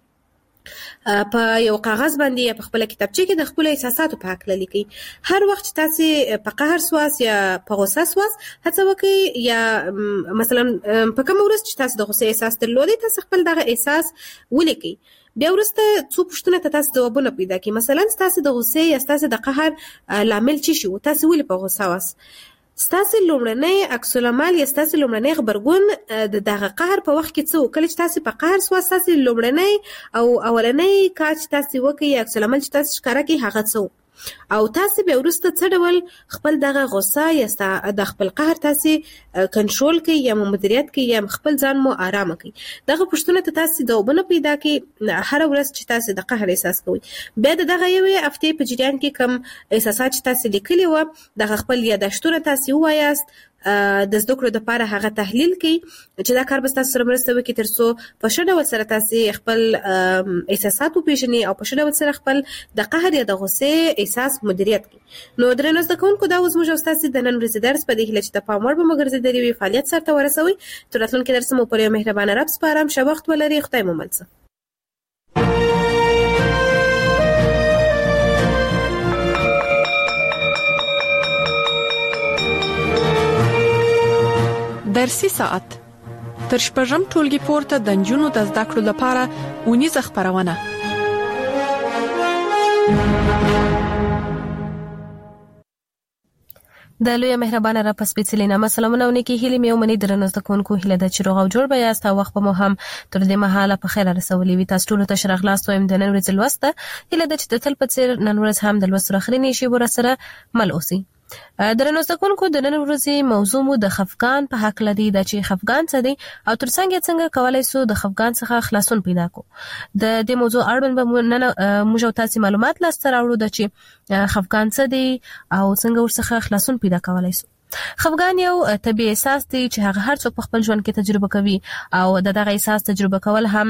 په یو کاغذ باندې یا په خپل کتابچه کې د خپل احساساتو په حق لیکئ. هر وخت چې تاسو په قهر سواس یا په غوسه سواس هڅه وکړئ یا مثلا په کوم ورځ چې تاسو د غوسې احساس درلودئ تاسو خپل دغه احساس ولیکئ. بیا ورسته څو پوښتنه ته تاسو ځوابونه پیدا کړئ. مثلا تاسو د غوسې یا تاسو د قهر لامل څه شو، تاسو ولې په غوسه واس، ستاسو لومړنی عکس العمل یا ستاسو لومړنی غبرګون د دغه قهر په وخت کې څه کله چې تاسو په قهر سواس تاسو لومړنی او اولنی کار چې تاسو وکړئ عکس العمل چې تاسو ښکاره کړئ هغه څه او تاسو به ورسته څه ډول خپل دغه غوسه یا د خپل قهر تاسو کنټرول کړئ یا مدیریت کړئ یا خپل ځان مو آرام کړئ. دغه پوښتنه ته تاسو ځوابونه پیدا کړئ هر ورځ چې تاسو د قهر احساس کوئ. بیا دغه یوې هفتې په جریان کې کم احساسات چې تاسو لیکلي و دغه خپل یادښتونه تاسو وایاست، د زده کړو لپاره هغه تحلیل کړئ چې دا کار به تاسو سره مرسته وکړي ترڅو په ښه ډول سره تاسو خپل احساسات وپېژنئ او په ښه ډول سره خپل د قهر یا د غوسې احساس مدیریت کړئ. نو درنو زده کوونکو دا اوس موږ تاسو د نن ورځې درس په دې هیله چې د پام وړ به مو ګرځېدلی وي فعالیت سرته ورسوئ. تر راتلونکي درس مو پر یو مهربانه رب سپارم. ښه وخت ولرئ. خدای مو مل شه. درسي ساعت تر شپږم ټولګي پورته د نجونو د زده کړو لپاره اونیزه خبرونه. د لوی مهربانه را پس سپیڅلې نامه سلامونه ونکي هلي مې ومني درنو زده کوونکو هله د چروغ او جوړ بیا است وخت په مو هم تر دې مهاله په خیر رسولې وي. تاسو ټول ته شرغ لاس وایم د نن ورځې لوسته هله د چې تل په څیر نن ورځ هم د لوست راخري نشي ورسره مل اوسي. درنو زده کوونکو د نن ورځې موضوع مو د خفګان په حق لري د چې خفګان څه دی او ترڅنګ کولای سو د خفګان څخه خلاصون پیدا کو. د دې موضوع اړوند به نن موږ تاسو معلومات لاسته راوړو د چې خفګان څه دی او څنګه ورڅخه خلاصون پیدا کولای سو. خفګان یو طبيعي احساس دی چې هغه هر څوک په خپل ژوند کې تجربه کوي او دغه احساس تجربه کول هم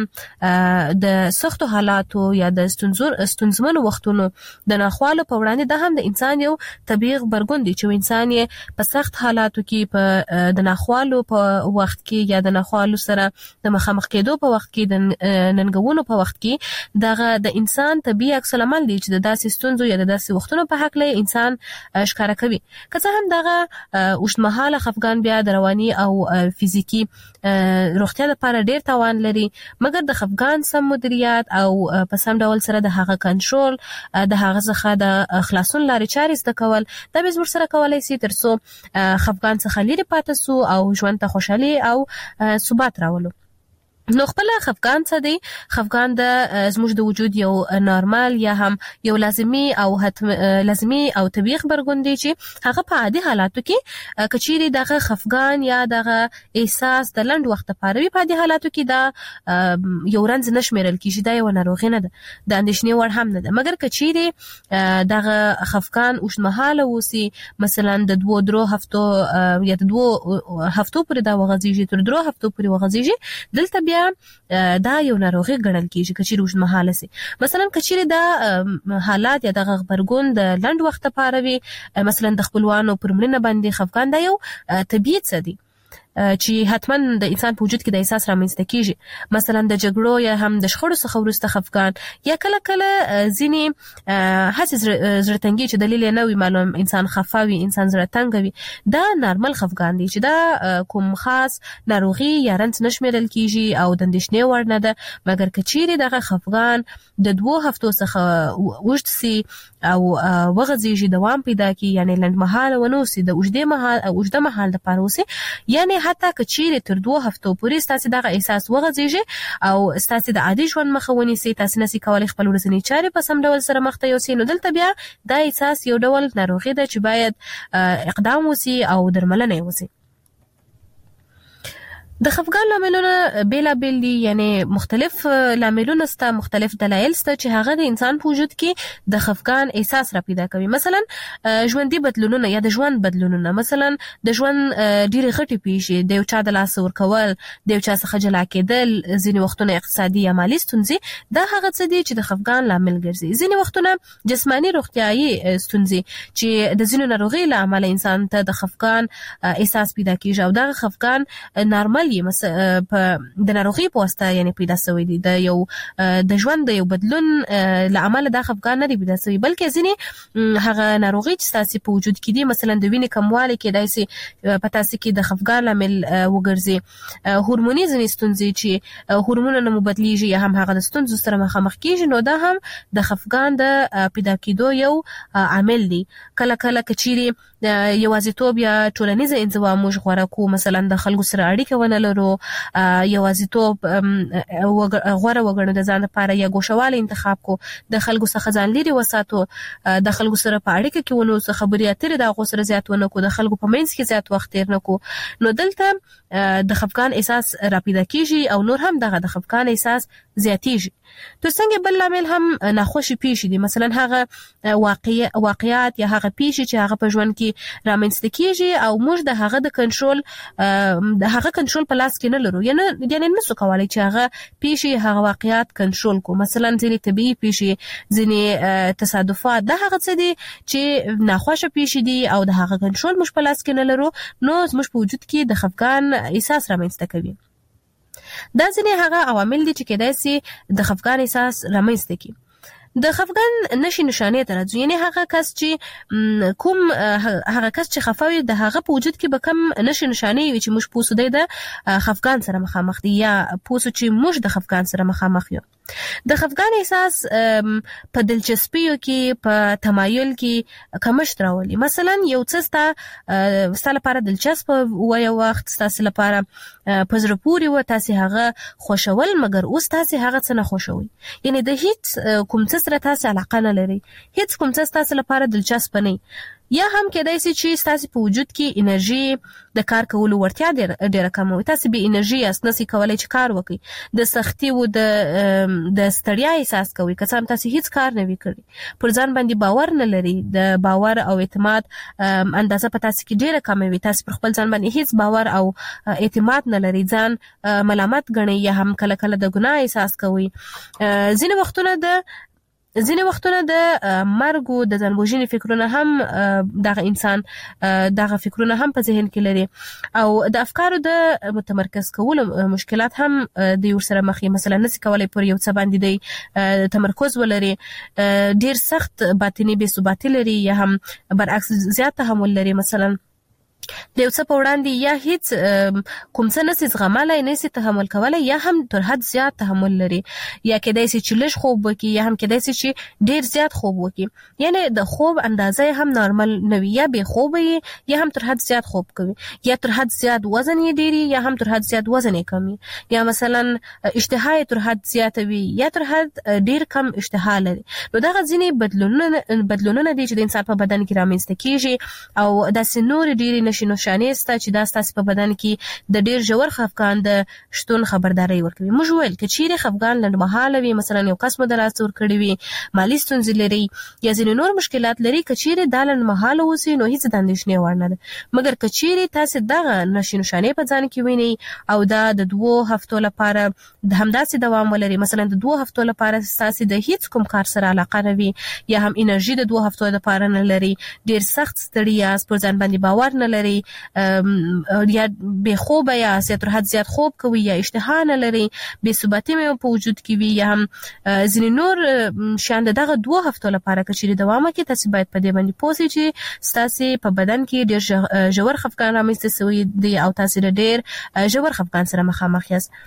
د سختو حالاتو یا د ستونزمنو وختونو د ناخوالو په وړاندې د هم د انسان یو طبيعي غبرګون دی چې انسان یې په سخت حالاتو کې د ناخوالو په وخت کې یا د ناخوالو سره د مخامخ کېدو په وخت کې د ننګونو په وخت کې دغه د انسان طبيعي عکس العمل دی چې د داسې ستونزو یا د داسې وختونو په حق له انسان ښکارا کوي که څه هم دغه اوږدمهاله خفګان بیا د رواني او فزیکی روغتیا لپاره ډیر تاوان لري مګر د خفګان سم مدیریت او په سم ډول سره د هغه کنټرول د هغه څخه د خلاصون لارې چارې زده کول دا به زموږ سره کولای شي ترڅو خفګان څخه لري پاتې سو او ژوند ته خوشحالي او ثبات راولو نو خپل خفګان څه دی خفګان د زموږ د وجود یو نارمال یا هم یو لازمی او طبيعي خبرګون دی چې هغه په عادي حالاتو کې کچيري دغه خفګان یا دغه احساس د لنډ وخت لپاره په عادي حالاتو کې دا یو رنځ نشمیرل کیږي دا یو ناروغي نه ده د اندېښنې وړ هم نه ده مګر کچيري دغه خفګان اوږدمهاله وسی مثلا د 2-3 هفتو یا د 2 هفتو پورې دا وغځيږي تر 3 هفتو پورې وغځيږي دلته بیا دا یو ناروغي ګڼل کیږي کچيري اوږدمهاله سي مثلا کچيري دا حالات یا د غبرګون د لنډ وخت لپاره وي مثلا د خپلوانو پر مړینه باندې خفګان دا یو طبيعي څه دی چې حتما د انسان په وجود کې د احساس رامنځته کیږي مثلا د جګړو یا هم د شخړو څخه وروسته خفګان یا کله ځینی هڅه زړه تنګي چې دلیل نه وي معلوم انسان خفاوي انسان زړه تنګوي دا نارمل خفګان دی چې دا کوم خاص ناروغي یا رنځ نشمیرل کیږي او د اندېښنې وړ نه ده مګر کچيري دغه خفګان د 2 هفتو څخه وښت سي او وغځيږي دوام پیدا کی یعنی لنډمهاله ونوسي د اوږده مهال لپاره وسي یعنی حتی کچيري تر 2 هفتو پورې ستاسو دغه احساس وغځيږي او ستاسو د عادي ژوند مخونی سي تاسو نسي کولای خپل ورځنی چارې په سم ډول سره مخته یوسي نو دلته بیا دا احساس یو ډول ناروغي ده چې باید اقدام وسي او درملنه وسي د خفګان لاملونه بیلابیل دي یعنی مختلف لاملونه ستا مختلف دلایل ستا چې هغه د انسان په وجود کې د خفګان احساس را پیدا کوي مثلا ژوندۍ بدلونونه یا د ژوند بدلونونه مثلا د ژوند ډېری غټي پیښې د یو چا د لاس ورکول د یو چا څخه جلا کېدل ځینې وختونه اقتصادي یا مالي ستونزې دا هغه څه دي چې د خفګان لامل ګرځي ځینې وختونه جسماني روغتیايي ستونزې چې د ځینو ناروغیو له امله انسان ته د خفګان احساس پیدا کیږي او دا خفګان نارمل د ناروغي په واسطه یعنی پیدا شوی دی د یو د ژوند د یو بدلون لامل د خفګان نه دی پیدا شوی بلکې ځینې هغه ناروغي چې تاسو په وجود کې دي مثلا د وینې کموالی کې داسې په تاسو کې د خفګان لامل وګرځي هورموني ځینې ستونزې چې هورمونونه مو بدلیږي یا هم هغه د ستونزو سره مخامخ کیږي نو دا هم د خفګان د پیدا کېدو یو عامل دی کله کله کچيري یوازیتوب یا ټولنیز انزوا موږ غوړه کو مثلا د خلکو سره اړیکه ونه لرو یوازیتوب غوړه وګڼو د ځان لپاره یا ګوښواله انتخاب کو د خلکو څخه ځان لري وساتو د خلکو سره په اړیکه کې ونه څه خبرې اترې د غو سره زیات ونه کو د خلکو په منځ کې زیات وخت تیر نه کو نو دلته د خفګان احساس را پیدا کیږي او نور هم دغه د خفګان احساس زیاتیږي تو څنګه بل لامل هم ناخوشي پیښې دي مثلا هغه واقعیات یا هغه پیښې چې هغه په ژوند کې رامنځته کیږي او موږ د هغه د کنټرول په لاس کې نه لرو یعنی نسو کولای چې هغه پیښې هغه واقعیات کنټرول کو مثلا ځینې طبيعي پیښې ځینې تصادفات د هغه څه دي چې ناخوښه پیښې دي او د هغه کنټرول موږ په لاس کې نه لرو نو زموږ په وجود کې د خفګان احساس رامنځته کوي دا ځینې هغه عوامل دي چې کېدای شي د خفګان احساس رامنځته کړي د خفګان نشي نشانې ته راځي یعنی هغه کس چې خفاوي د هغه په وجود کې به کم نشي نشانې وي چې موږ پوسو د خفګان سره مخامخ دي یا پوسو چې موږ د خفګان سره مخامخ یو د خفګان احساس په دلچسپیو کې په تمایل کې کمښت راولي مثلا یو څه ستاسو لپاره دلچسپ و یو وخت ستاسو لپاره په زړه پورې و تاسو هغه خوشول مګر اوس تاسو هغه څه نه خوشوي یعنی د هیڅ کوم څه سره تاسو علاقه نه لري هیڅ کوم څه تاسو لپاره دلچسپ نه یا هم کېدای شي چې تاسو په وجود کې انرژي د کار کولو ورتیا ډیره کم وي، تاسو به انرژي یاست، نسئ کولای چې کار وکړئ، د سختي او د ستړیا احساس کوئ، که څه هم تاسو هیڅ کار نه وي کړی، پر ځان باندې باور نه لري، د باور او اعتماد اندازه په تاسو کې ډیره کم وي، تاسو پر خپل ځان باندې هیڅ باور او اعتماد نه لري، ځان ملامت ګڼئ یا هم کله کله د ګناه احساس کوئ. ځینې وختونه د مرګ او د ځانوژنې فکرونه هم دغه انسان دغه فکرونه هم په ذهن کې لري، او د افکارو د متمرکز کولو مشکلات هم د یو سره مخ، مثلا نسي کولای پر یو څه باندې د تمرکز ولري، ډیر سخت باطنی بې ثباتي لري، یا هم برعکس زیات تحمل لري، مثلا د یو څه په وړاندې یا هیڅ کوم څه نسي زغملای، نسي تحمل کولای، یا هم تر حد زیات تحمل لري، یا کېدای شي چې لږ خوب وکړي، یا هم کېدای شي چې ډیر زیات خوب وکړي، یعنی د خوب اندازه هم نارمل نه وي، یا بې خوب وي، یا هم تر حد زیات خوب کوي، یا تر حد زیات وزن یې ډیری، یا هم تر حد زیات وزن یې کمی، یا مثلا اشتها تر حد زیات وي، یا تر حد ډیر کم اشتها لري. نو دغه ځینې بدلونونه دي چې د انسان په بدن کې رامنځته کیږي، او داسې نور ډیری نشانې سته چې دا ستاسو په بدن کې د ډیر ژور خفګان د شتون خبرداري ورکوي. موږ ویل چې چیرې خفګان لنډمهاله وي، مثلا یو کس مو د لاس ور کړی وي، مالي ستونزې لري، یا ځینې نور مشکلات لري، که چیرې دا لنډمهاله اوسي نو هیڅ د اندېښنې وړ نه ده، مګر که چیرې تاسو دغه نشانې په ځان کې وینئ او دا د 2 هفتو لپاره د همداسې دوام ولري، مثلا د 2 هفتو لپاره تاسو د هیڅ کوم کار سره علاقه نه وي، یا هم انرژي د 2 هفتو لپاره نه لري، ډیر سخت ستړي یاست، پر ځان باندې باور نه لري، یا بې خوبه یاست، یا تر حد زیات خوب کوي، یا اشتها نه لري، بې ثباتي مو په وجود کې وي، یا هم ځینې نور شیان دغه 2 هفتو لپاره که چیرې دوام وکړي، تاسو باید په دې باندې پوه شئ چې ستاسو په بدن کې ډیر ژور خفګان رامنځته شوی دی، او تاسو ډیر ژور خفګان سره مخامخ یاست.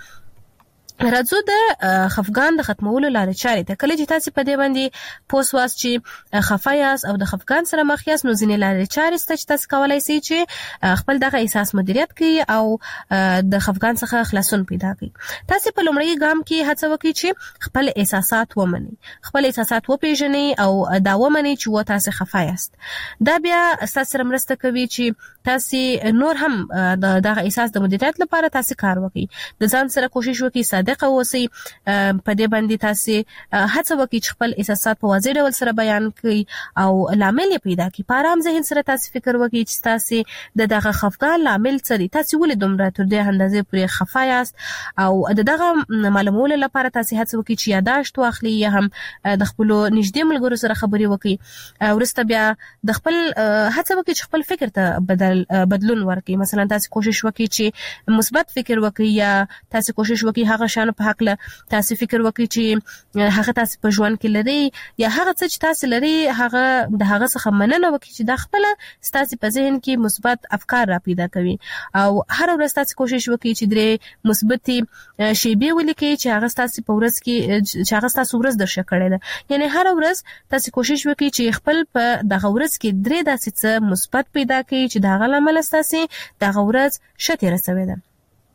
راځو د خفګان د ختمولو لارې چارې ته. کله چې تاسو په دې باندې پوه شواست چې خفه یاست او د خفګان سره مخ یاست، نو ځینې لارې چارې شته چې تاسو کولی شئ چې خپل دغه احساس مدیریت کړئ او د خفګان څخه خلاصون پیدا کړئ. تاسو په لومړي ګام کې هڅه وکړئ چې خپل احساسات ومنئ، خپل احساسات وپیژنئ او دا ومنئ چې تاسو خفه یاست. دا بیا تاسو سره مرسته کوي چې تاسو نور هم دغه احساس د مدیریت لپاره تاسو کار وکړئ، د ځان سره کوشش وکړئ صادق اوسئ، په دې باندې تاسو هڅه وکړئ چې خپل احساسات په واضح ډول سره بیان کړئ او لامل یې پیدا کړئ. په آرام ذهن سره تاسو فکر وکړئ چې تاسو دغه خفګان لامل څه دی، تاسو ولې دومره تر دې اندازې پورې خفه یاست، او دغه معلومولو لپاره تاسو هڅه وکړئ چې یادداشت واخلئ، یا هم د خپل نږدې ملګرو سره خبرې وکړئ. ورسته بیا د خپل هڅه وکړئ چې خپل فکر ته بدلون ورکړئ، مثلا تاسو کوشش وکړئ چې مثبت فکر وکړئ، یا تاسو کوشش وکړئ هغه شان په حق له تاسو فکر وکړئ چې هغه تاسو په ژوند کې لري، یا هغه څه چې تاسو لري هغه د هغه څخه مننه وکړئ چې د خپل تاسو په ذهن کې مثبت افکار را پیدا کوي، او هر ورځ تاسو کوشش وکړئ چې درې مثبتي شیبې ولیکئ چې هغه تاسو په ورځ کې چې هغه تاسو ورځ درشه کړی ده، یعنی هر ورځ تاسو کوشش وکړئ چې خپل په دغه ورځ کې درې داسې څه مثبت پیدا کړئ چې دغه لامل تاسو دغه ورځ شته رسوي ده.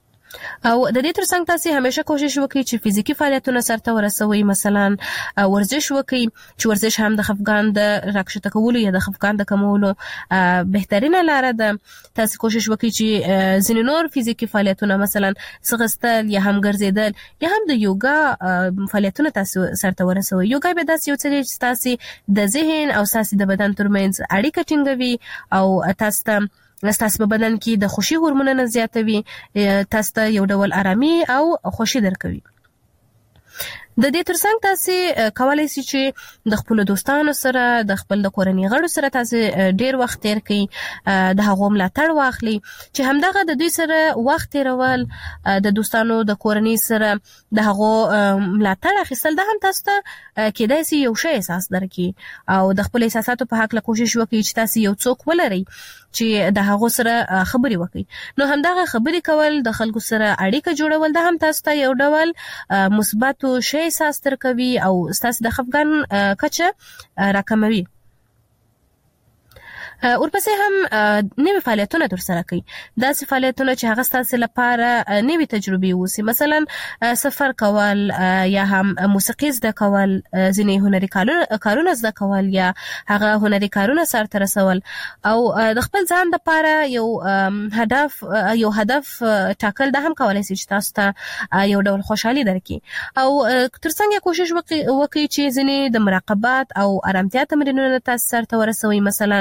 او د دې ترڅنګ تاسو همیشه کوشش وکړئ چې فزیکی فعالیتونه سرته ورسوي، مثلا ورزش وکړئ چې ورزش هم د خفګان د راکښته کولو یا د خفګان د کمولو بهترینه لاره ده. تاسو کوشش وکړئ چې ځینې نور فزیکی فعالیتونه مثلا ځغستل یا هم ګرځېدل یا هم د یوګا فعالیتونه تاسو سرته ورسوي. یوګا به داسې یو څه دی چې تاسو د ذهن او تاسو د بدن ترمنځ اړیکه ټینګوي او تاسو په بدن کې د خوشي هورمونونه زیاتوي، تاسو ته یو ډول آرامي او خوشي درکوي. د دې ترڅنګ تاسو کولای شئ چې د خپل دوستانو سره، د خپل د کورنۍ غړو سره تاسو ډیر وخت تیر کړئ، د هغو ملاتړ واخلئ، چې همدغه د دوی سره وخت تیرول، د دوستانو د کورنۍ سره د هغو ملاتړ اخیستل، دا هم تاسو ته کېدای شي یو ښه احساس درکړي، او د خپل احساساتو په حق له کوشش وکړئ چې تاسو یو څوک ولرئ چې د هغو سره خبرې وکړي. نو همدغه خبرې کول، د خلکو سره اړیکه جوړول، دا هم تاسو ته یو ډول مثبت شی احساس درکوي او تاسو د خفګان کچه راکموي. ورپسې هم نوې فعالیتونه ترسره کوي. داسې فعالیتونه چې هغه ستاسو لپاره نوې تجربې وسی، مثلا سفر کول یا هم موسیقي زده کول، ځینې هنري کارونه زده کول یا هغه هنري کارونه سرته رسول، او د خپل ځان لپاره یو هدف ټاکل د هم کولای شي چې تاسو ته یو ډول خوشحالي درکړي. او ترڅنګ کوشش وکړئ چې ځینې د مراقبت او آرامتیا تمرینونه تاسو سرته ورسوي، مثلا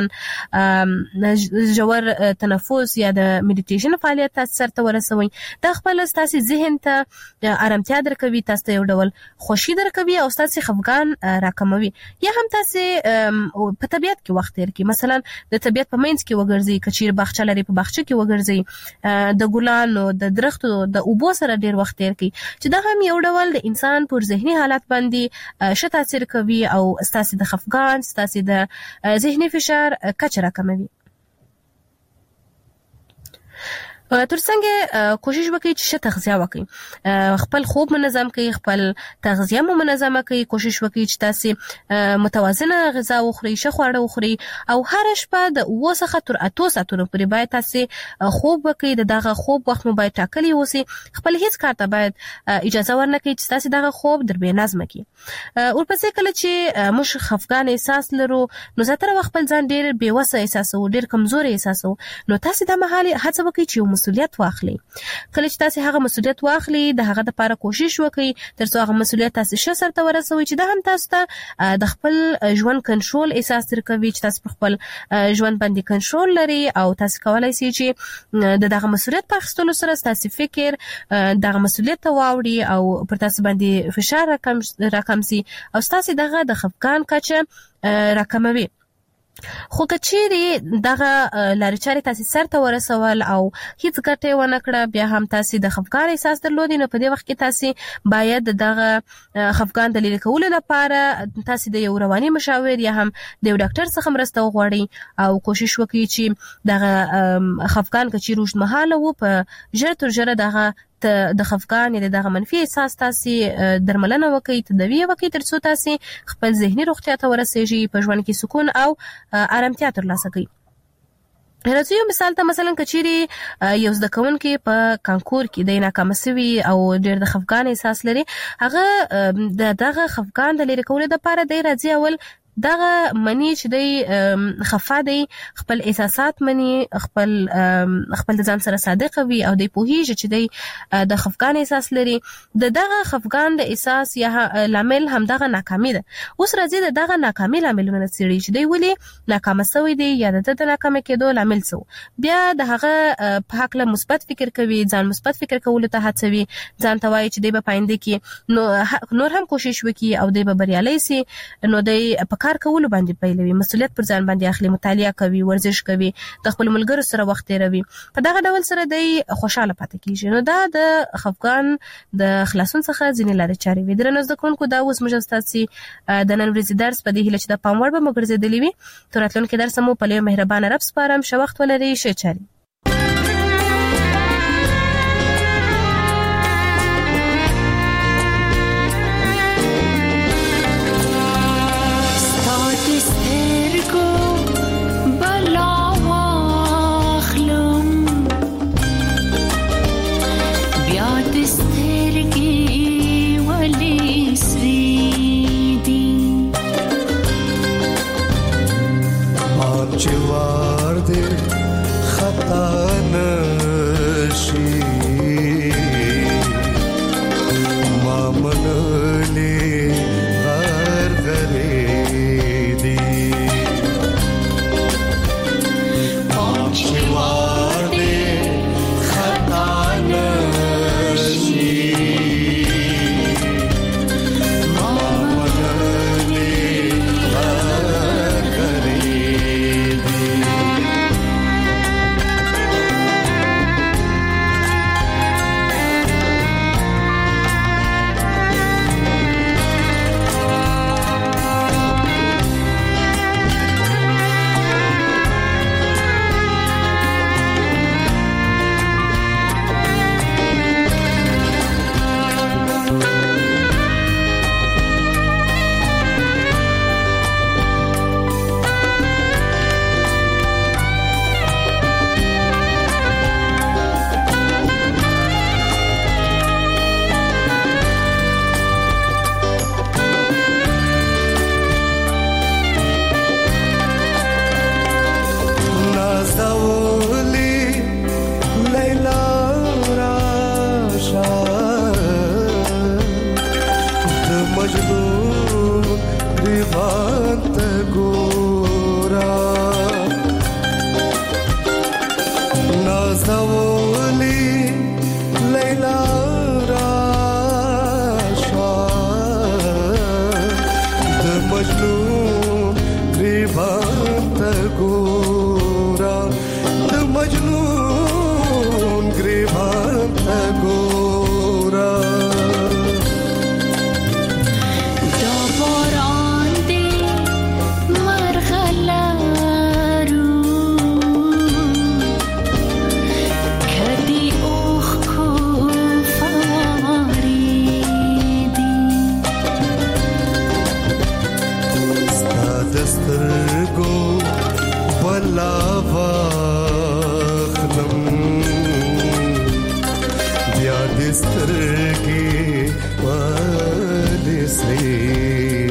ژور تنفس یا د میډیټیشن فعالیت تاسو سرته ورسوي. دا خپل تاسو ذهن ته آرامتیا درکوي، تاسو ته یو ډول خوشي درکوي او تاسو خفګان راکموي. یا هم تاسو په طبیعت کې وخت تیر کړئ، مثلا د طبیعت په منځ کې وګرځئ، کچیر باغچه لري په باغچه کې وګرځئ، د ګلانو د درختو د اوبو سره ډیر وخت تیر کړئ، چې دا هم یو ډول د انسان پر ذهني حالت باندې ښه تاثیر کوي او تاسو د خفګان، تاسو د ذهني فشار کچه راکموي. ترڅنګ کوشش وکړئ چې ښه تغذیه وکړئ، خپل خوب منظم کړئ، خپل تغذیه مو منظمه کړئ. کوشش وکړئ چې تاسو متوازنه غذا وخورئ، ښه خواړه وخورئ، او هر شپه د 7 څخه تر 8 ساعتونو پورې باید تاسو خوب وکړئ. دغه خوب وخت مو باید ټاکلی اوسي. خپل هیڅ کار ته باید اجازه ورنکړئ چې تاسو دغه خوب در بې نظمه کړي. ورپسې کله چې موږ خفګان احساس لرو، نو زیاتره وخت خپل ځان ډیر بې وسه احساسوو، ډیر کمزوري احساسوو. نو تاسو د مهال هڅه وکړئ چې مسؤلیت واخلي. کله چې تاسو هغه مسؤلیت واخلي، د هغه لپاره کوشش وکړئ ترڅو هغه مسؤلیت تاسو ښه سرته ورسوي، چې دا هم تاسو ته د خپل ژوند کنټرول احساس درکوي، چې تاسو په خپل ژوند باندې کنټرول لري او تاسو کولای شئ چې دغه مسؤلیت په اخیستلو سره تاسو فکر دغه مسؤلیت ته واوړي او پر تاسو باندې فشار راکم شي او تاسو دغه د خفګان کچه راکموي. خو کچېرې دغه لارې چارې تاسو سرته ورسول او هیڅ ګټه ونه کړه، بیا هم تاسو د خفګان احساس درلودي، نو په دې وخت کې تاسو باید دغه خفګان د لرې کولو لپاره تاسو د یو رواني مشاور یا هم د یو ډاکټر څخه مرسته وغواړئ او کوشش وکړئ چې دغه خفګان کچېرې اوږدمهاله وو، په ژر تر ژره دغه د خفګان یا دغه منفي احساس تاسو درملنه وکړئ، تداوی وکړئ ترڅو تاسو خپل ذهني روغتیا ته ورسیږئ، په ژوند کې سکون او آرامتیا ترلاسه کړئ. راځي یو مثال ته، مثلا کچېرې یو زده کوونکی په کانکور کې د ناکام شوی او ډېر د خفګان احساس لري، هغه دغه خفګان د لرې کولو لپاره دی راځي اول دغه منی چې دی خفا دی، خپل احساسات منی، خپل د ځان سره صادق وي او دی پوهیږي چې دی د خفګان احساس لري. دغه خفګان د احساس یا لامل هم دغه ناکامي ده. اوس راځي دغه ناکامي لاملونه څېړي چې دی ولې ناکامه شوی دی یا د ناکامه کېدو لامل څه، بیا د هغه په هکله مثبت فکر کوي، ځان مثبت فکر کولو ته هڅوي، ځان ته وایي چې دی به پاینده کې نور هم کوشش وکړي او دی به بریالی شي. نو دی کار کولو باندې پیلوي، مسؤلیت پر ځان باندې اخلي، مطالعه کوي، ورزش کوي، د خپل ملګرو سره وخت تیروي. په دغه ډول سره دی خوشاله پاتې کیږي. نو دا د خفګان د خلاصون څخه ځینې لارې چارې وي. درنو زده کوونکو، دا اوس موږ ستاسو د نن ورځې درس په دې هیله چې د پام وړ به مو ګرځېدلی وي. تر راتلونکي درس مو په لوی مهربانه رب سپارم. ښه وخت ولرئ، ښه چارې. جوار دې خطا نشي ما منلې غرغرې دي جوار دې خطا نشي گریبان تا ګورا د مجنون گریبان تا ګورا دسترګو بلا واخلم بیا دسترګې والې سي